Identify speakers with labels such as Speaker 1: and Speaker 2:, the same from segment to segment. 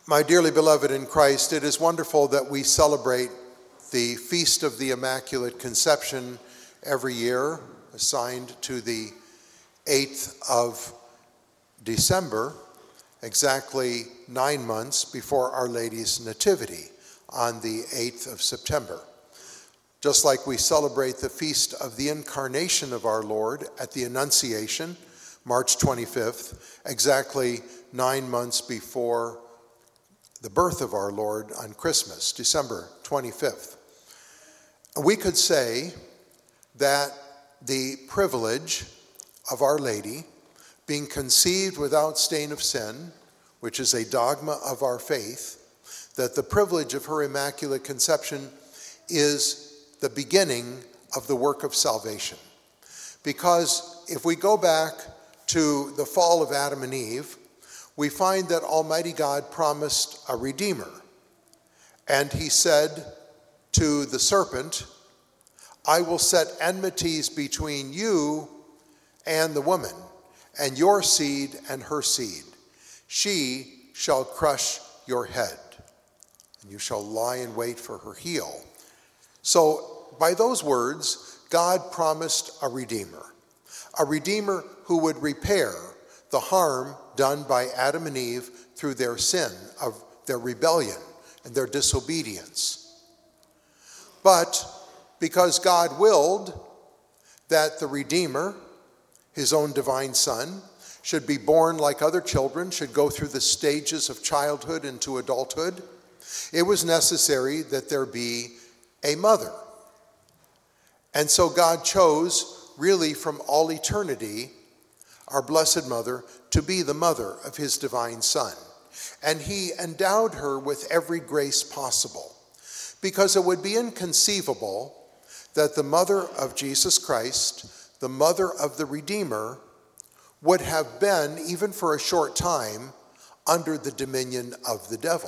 Speaker 1: My dearly beloved in Christ, it is wonderful that we celebrate the Feast of the Immaculate Conception every year, assigned to the 8th of December, exactly 9 months before Our Lady's Nativity on the 8th of September. Just like we celebrate the Feast of the Incarnation of our Lord at the Annunciation, March 25th, exactly 9 months before the birth of our Lord on Christmas, December 25th. We could say that the privilege of Our Lady being conceived without stain of sin, which is a dogma of our faith, that the privilege of her Immaculate Conception is the beginning of the work of salvation. Because if we go back to the fall of Adam and Eve, we find that Almighty God promised a Redeemer. And he said to the serpent, I will set enmities between you and the woman, and your seed and her seed. She shall crush your head, and you shall lie in wait for her heel. So by those words, God promised a Redeemer who would repair the harm done by Adam and Eve through their sin, of their rebellion and their disobedience. But because God willed that the Redeemer, his own divine Son, should be born like other children, should go through the stages of childhood into adulthood, it was necessary that there be a mother. And so God chose, really from all eternity, our Blessed Mother to be the mother of his divine Son. And he endowed her with every grace possible, because it would be inconceivable that the mother of Jesus Christ, the mother of the Redeemer, would have been, even for a short time, under the dominion of the devil.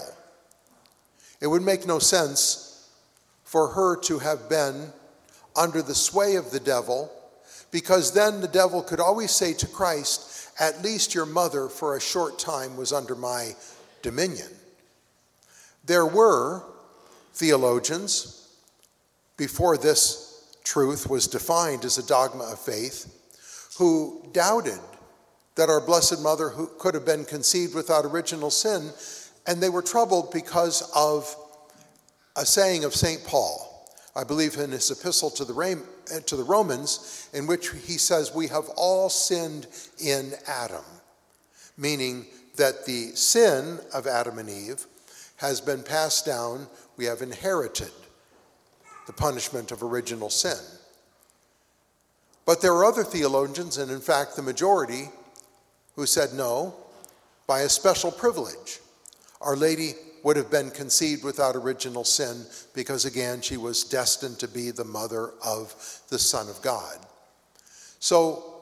Speaker 1: It would make no sense for her to have been under the sway of the devil, because then the devil could always say to Christ, at least your mother for a short time was under my dominion. There were theologians, before this truth was defined as a dogma of faith, who doubted that our Blessed Mother who could have been conceived without original sin, and they were troubled because of a saying of St. Paul, I believe in his epistle to the Romans, in which he says, we have all sinned in Adam, meaning that the sin of Adam and Eve has been passed down. We have inherited the punishment of original sin. But there are other theologians, and in fact the majority, who said no, by a special privilege. Our Lady would have been conceived without original sin because, again, she was destined to be the mother of the Son of God. So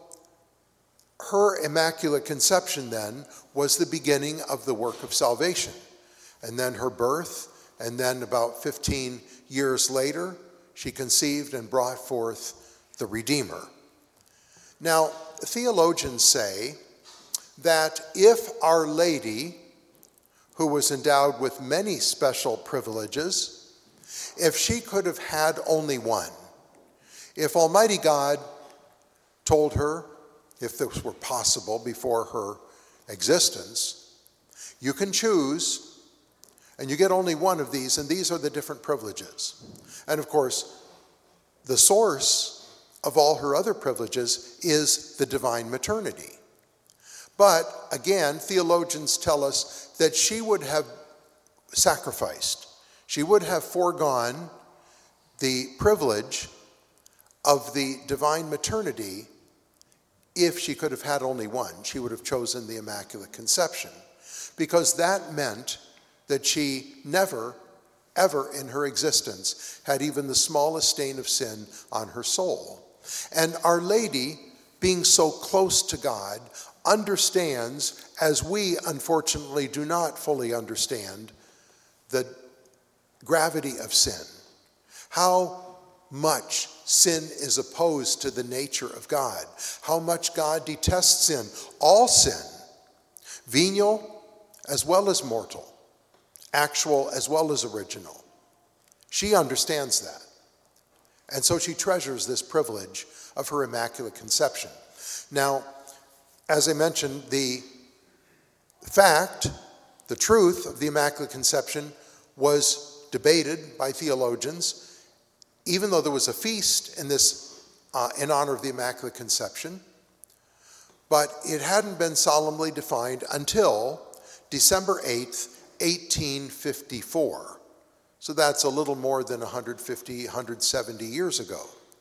Speaker 1: her Immaculate Conception then was the beginning of the work of salvation. And then her birth, and then about 15 years later, she conceived and brought forth the Redeemer. Now, theologians say that if Our Lady, who was endowed with many special privileges, if she could have had only one, if Almighty God told her, if this were possible before her existence, you can choose, and you get only one of these, and these are the different privileges. And of course, the source of all her other privileges is the divine maternity. But again, theologians tell us that she would have sacrificed. She would have foregone the privilege of the divine maternity if she could have had only one. She would have chosen the Immaculate Conception, because that meant that she never, ever in her existence had even the smallest stain of sin on her soul. And Our Lady, being so close to God, understands, as we unfortunately do not fully understand, the gravity of sin. How much sin is opposed to the nature of God. How much God detests sin. All sin, venial as well as mortal. actual as well as original. She understands that. And so she treasures this privilege of her Immaculate Conception. Now, as I mentioned, the truth of the Immaculate Conception was debated by theologians, even though there was a feast in honor of the Immaculate Conception, but it hadn't been solemnly defined until December 8th, 1854. So that's a little more than 150, 170 years ago.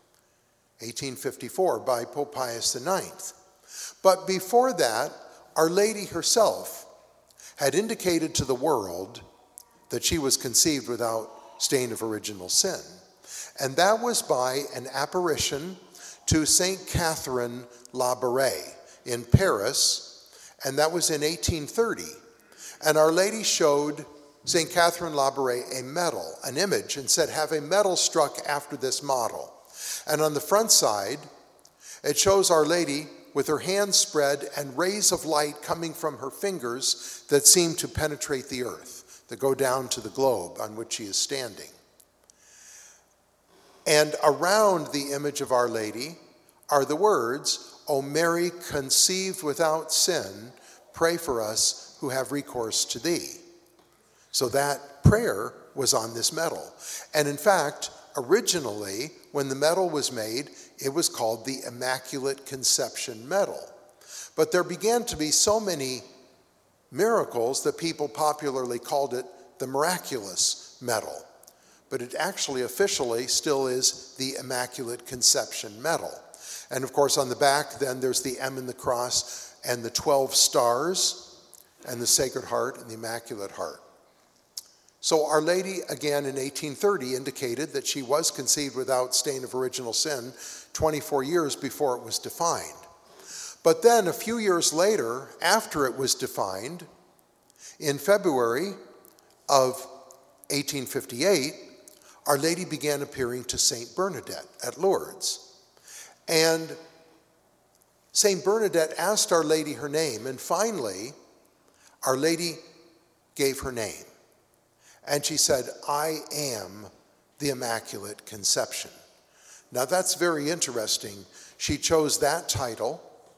Speaker 1: 1854 by Pope Pius IX. But before that, Our Lady herself had indicated to the world that she was conceived without stain of original sin. And that was by an apparition to Saint Catherine Labouré in Paris, and that was in 1830. And Our Lady showed St. Catherine Labouré a medal, an image, and said, have a medal struck after this model. And on the front side, it shows Our Lady with her hands spread and rays of light coming from her fingers that seem to penetrate the earth, that go down to the globe on which she is standing. And around the image of Our Lady are the words, O Mary, conceived without sin, pray for us who have recourse to thee. So that prayer was on this medal. And in fact, originally, when the medal was made, it was called the Immaculate Conception Medal. But there began to be so many miracles that people popularly called it the Miraculous Medal. But it actually officially still is the Immaculate Conception Medal. And of course, on the back, then there's the M in the cross and the 12 stars and the Sacred Heart and the Immaculate Heart. So Our Lady, again in 1830, indicated that she was conceived without stain of original sin 24 years before it was defined. But then a few years later, after it was defined, in February of 1858, Our Lady began appearing to Saint Bernadette at Lourdes. And Saint Bernadette asked Our Lady her name, and finally, Our Lady gave her name. And she said, I am the Immaculate Conception. Now that's very interesting. She chose that title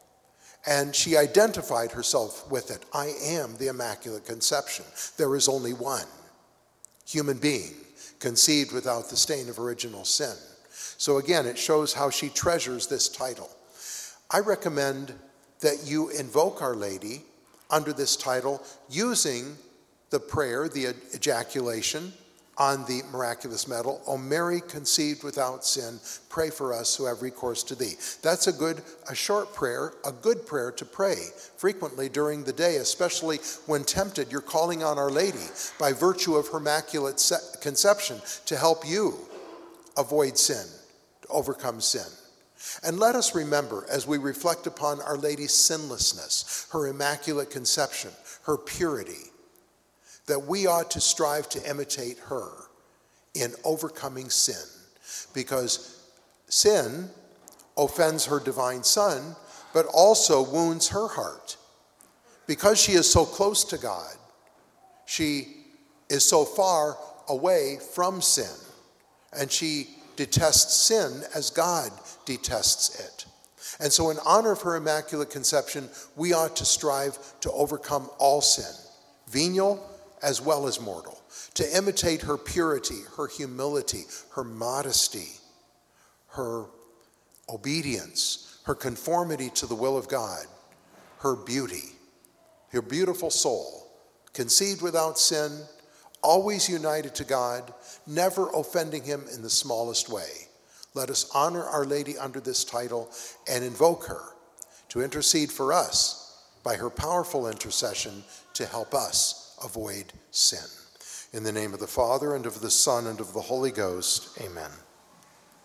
Speaker 1: and she identified herself with it. I am the Immaculate Conception. There is only one human being conceived without the stain of original sin. So again, it shows how she treasures this title. I recommend that you invoke Our Lady under this title using the prayer, the ejaculation on the miraculous medal, O Mary, conceived without sin, pray for us who have recourse to thee. That's a short prayer, a good prayer to pray frequently during the day, especially when tempted. You're calling on Our Lady by virtue of her Immaculate Conception to help you avoid sin, to overcome sin. And let us remember, as we reflect upon Our Lady's sinlessness, her Immaculate Conception, her purity, that we ought to strive to imitate her in overcoming sin, because sin offends her divine Son, but also wounds her heart. Because she is so close to God, she is so far away from sin, and she detests sin as God detests it. And so in honor of her Immaculate Conception, we ought to strive to overcome all sin, venial as well as mortal, to imitate her purity, her humility, her modesty, her obedience, her conformity to the will of God, her beauty, her beautiful soul, conceived without sin, always united to God, never offending him in the smallest way. Let us honor Our Lady under this title and invoke her to intercede for us by her powerful intercession to help us avoid sin. In the name of the Father, and of the Son, and of the Holy Ghost, amen.